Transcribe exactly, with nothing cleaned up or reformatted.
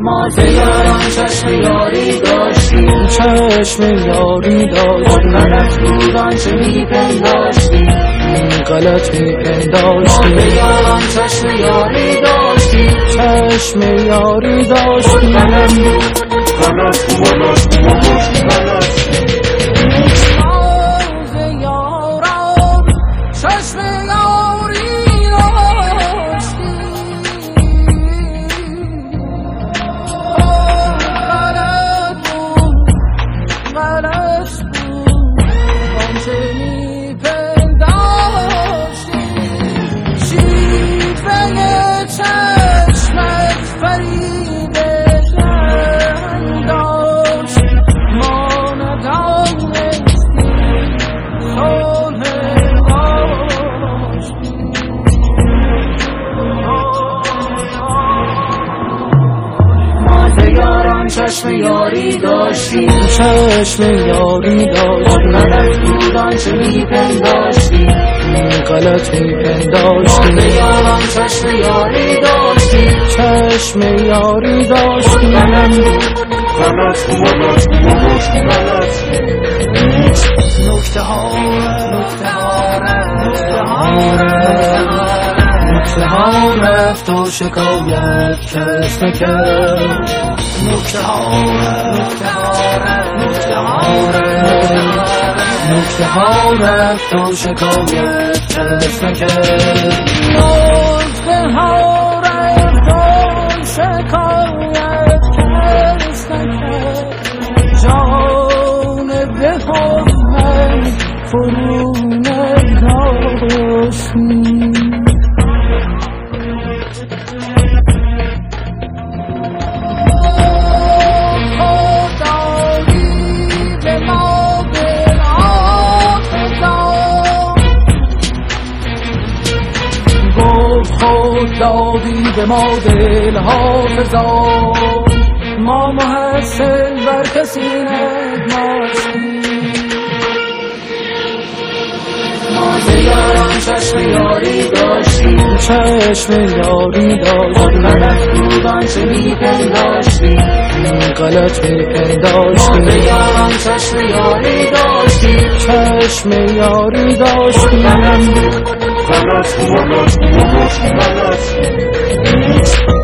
ما ز یاران چشم یاری داشتیم، چشم یاری خود داشتیم، غلط بود آنچه میپنداشتیم، غلط ما میپنداشتیم. ز یاران چشم یاری داشتیم، چشم یاری خود داشتیم، غلط بود غلط بود غلط غلط ز یاران چشم یاری داشتیم، غلط بود غلط بود آنچه میپنداشتیم. شیفه چشمت فریب جنگ داشت، ما ندانستیم صلح داشتیم. ما ز یاران چشم یاری داشتیم، چشم یاری خود داشتیم، غلط بود آنچه میپنداشتیم، غلط ما ز میپنداشتیم. یاران چشم یاری داشتیم، چشم یاری خود داشتیم، غلط بود غلط غلط غلط غلط نکته ها نکته ها نکته ها رفت و شکایت کس نکرد. نکته ها نکته ها نکته ها نکته ها رفت و شکایت کس نکرد. نکته ها رفت و شکایت کس نکرد. جان به حکم فرو نداشتیم. خود دادی به ما دل حافظان، ما محسن بر کسی نگماشتیم. ما ز یاران چشم یاری داشتیم، چشم یاری خود داشتیم، غلط بود آنچه میپنداشتیم، غلط ما میپنداشتیم. ز یاران چشم یاری داشتیم، چشم یاری خود داشتیم، غلط بود غلط غلط غلط غلط